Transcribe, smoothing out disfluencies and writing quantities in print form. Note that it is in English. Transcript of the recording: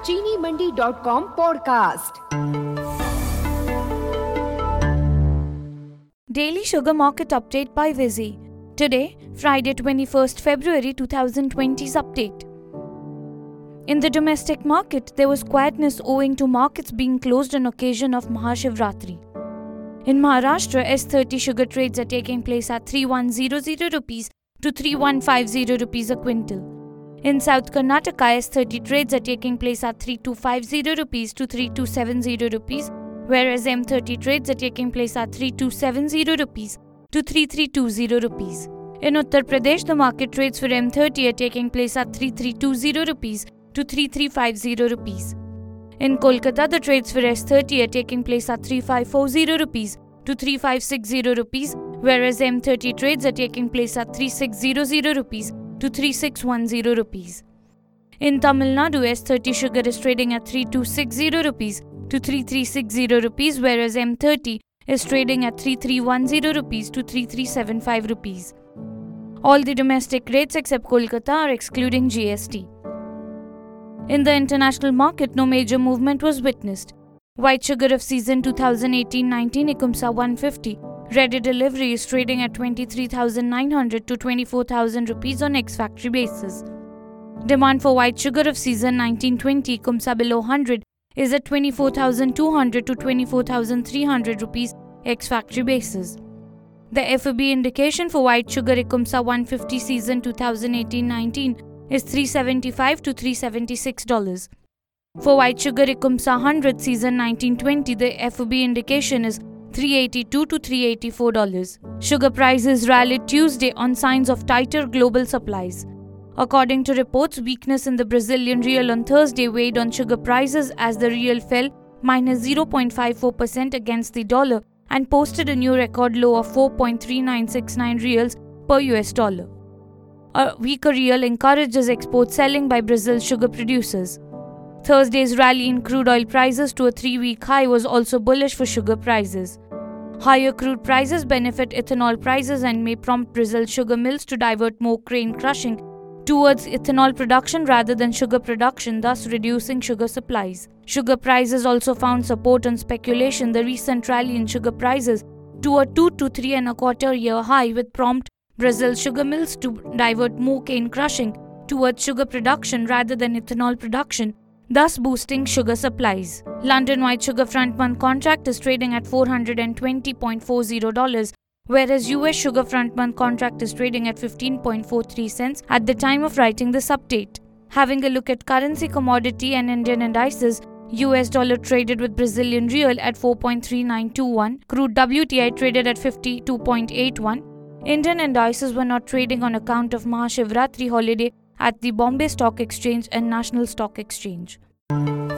cheenimandi.com podcast. Daily Sugar Market Update by Vizzy. Today, Friday 21st February 2020's update. In the domestic market, there was quietness owing to markets being closed on occasion of Mahashivratri. In Maharashtra, S30 sugar trades are taking place at 3100 rupees to 3150 rupees a quintal. In South Karnataka, S30 trades are taking place at 3250 rupees to 3270 rupees, whereas M30 trades are taking place at 3270 rupees to 3320 rupees. In Uttar Pradesh, the market trades for M30 are taking place at 3320 rupees to 3350 rupees. In Kolkata, the trades for S30 are taking place at 3540 rupees to 3560 rupees, whereas M30 trades are taking place at 3600 rupees to 3610 rupees. In Tamil Nadu, S30 sugar is trading at 3260 rupees to 3360 rupees, whereas M30 is trading at 3310 rupees to 3375 rupees. All the domestic rates except Kolkata are excluding GST. In the international market, no major movement was witnessed. White sugar of season 2018-19 ICUMSA 150 ready delivery is trading at 23,900 to 24,000 rupees on ex-factory basis. Demand for white sugar of season 1920 ICUMSA below 100 is at 24,200 to 24,300 rupees ex-factory basis. The FOB indication for white sugar ICUMSA 150 season 2018-19 is $375 to $376. For white sugar ICUMSA 100 season 1920, the FOB indication is $382 to $384. Sugar prices rallied Tuesday on signs of tighter global supplies. According to reports, weakness in the Brazilian real on Thursday weighed on sugar prices as the real fell minus 0.54% against the dollar and posted a new record low of 4.3969 reals per US dollar. A weaker real encourages export selling by Brazil's sugar producers. Thursday's rally in crude oil prices to a 3-week high was also bullish for sugar prices. Higher crude prices benefit ethanol prices and may prompt Brazil's sugar mills to divert more grain crushing towards ethanol production rather than sugar production, thus reducing sugar supplies. Sugar prices also found support on speculation. The recent rally in sugar prices to a 2 to 3.25 year high with prompt Brazil's sugar mills to divert more cane crushing towards sugar production rather than ethanol production, thus boosting sugar supplies. London white sugar front month contract is trading at $420.40, whereas US sugar front month contract is trading at 15.43 cents at the time of writing this update. Having a look at currency, commodity and Indian indices, US dollar traded with Brazilian real at 4.3921, crude WTI traded at 52.81. Indian indices were not trading on account of Mahashivratri holiday at the Bombay Stock Exchange and National Stock Exchange.